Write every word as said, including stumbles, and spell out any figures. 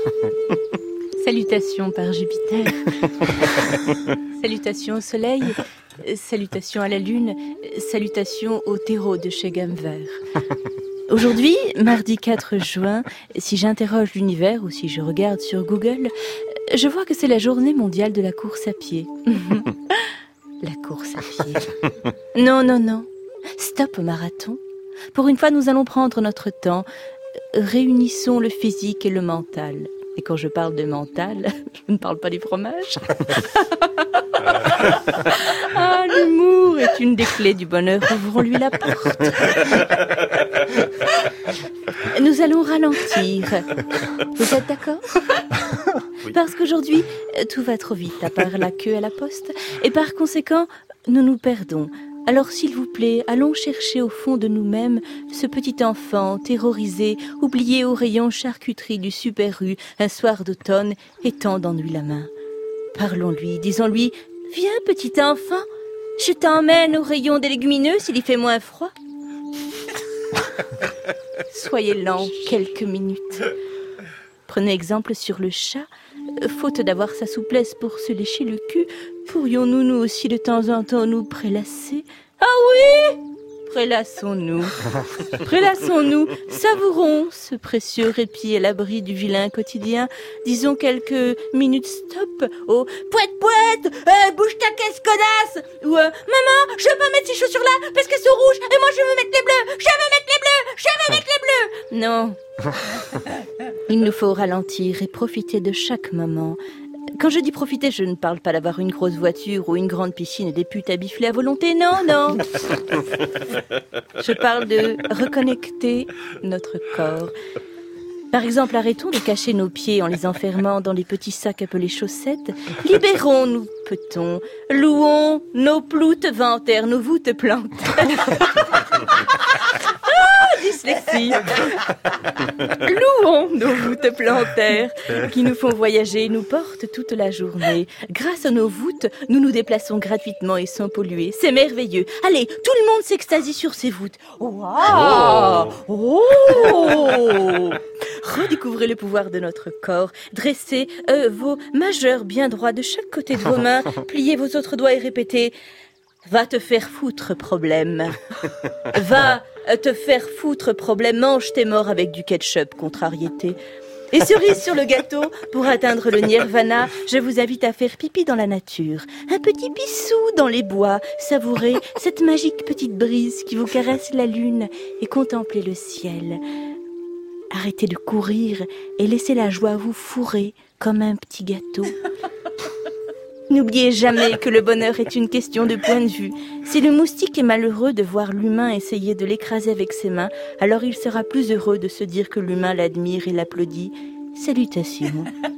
Salutations par Jupiter. Salutations au soleil. Salutations à la lune. Salutations au terreau de chez Gamme Vert. Aujourd'hui, mardi quatre juin, si j'interroge l'univers ou si je regarde sur Google, je vois que c'est la journée mondiale de la course à pied. La course à pied. Non, non, non. Stop au marathon. Pour une fois, nous allons prendre notre temps. Réunissons le physique et le mental. Et quand je parle de mental, je ne parle pas du fromage. Ah, l'humour est une des clés du bonheur. Ouvrons-lui la porte. Nous allons ralentir. Vous êtes d'accord ? Oui. Parce qu'aujourd'hui, tout va trop vite, à part la queue à la poste. Et par conséquent, nous nous perdons. Alors s'il vous plaît, allons chercher au fond de nous-mêmes ce petit enfant terrorisé, oublié au rayon charcuterie du Super U, un soir d'automne, et tendons-lui la main. Parlons-lui, disons-lui, viens petit enfant, je t'emmène au rayon des légumineuses s'il y fait moins froid. Soyez lent quelques minutes. Prenez exemple sur le chat. Faute d'avoir sa souplesse pour se lécher le cul, pourrions-nous nous aussi de temps en temps nous prélasser ? Ah oui ! Prélassons-nous. Prélassons-nous. Savourons ce précieux répit à l'abri du vilain quotidien. Disons quelques minutes stop au pouette pouette, euh, bouge ta caisse connasse. Ou euh, maman, je veux pas mettre ces chaussures-là parce qu'elles sont rouges et moi je veux mettre les bleus. Je veux mettre les bleus. Je veux mettre les bleus. Non. Il nous faut ralentir et profiter de chaque moment. Quand je dis profiter, je ne parle pas d'avoir une grosse voiture ou une grande piscine et des putes à bifler à volonté, non, non. Je parle de reconnecter notre corps. Par exemple, arrêtons de cacher nos pieds en les enfermant dans les petits sacs appelés chaussettes. Libérons-nous, peut-on. Louons nos ploutes ventaires, nos voûtes plantaires. Ah, dyslexie. Louons nos voûtes plantaires qui nous font voyager et nous portent toute la journée. Grâce à nos voûtes, nous nous déplaçons gratuitement et sans polluer. C'est merveilleux. Allez, tout le monde s'extasie sur ces voûtes. Wow. Oh, oh. Redécouvrez le pouvoir de notre corps. Dressez euh, vos majeurs bien droits de chaque côté de vos mains. Pliez vos autres doigts et répétez « Va te faire foutre, problème. Va te faire foutre, problème. Mange tes morts avec du ketchup, contrariété. » Et cerise sur le gâteau, pour atteindre le nirvana, je vous invite à faire pipi dans la nature. Un petit pissou dans les bois. Savourez cette magique petite brise qui vous caresse la lune et contemplez le ciel. Arrêtez de courir et laissez la joie vous fourrer comme un petit gâteau. N'oubliez jamais que le bonheur est une question de point de vue. Si le moustique est malheureux de voir l'humain essayer de l'écraser avec ses mains, alors il sera plus heureux de se dire que l'humain l'admire et l'applaudit. Salutations.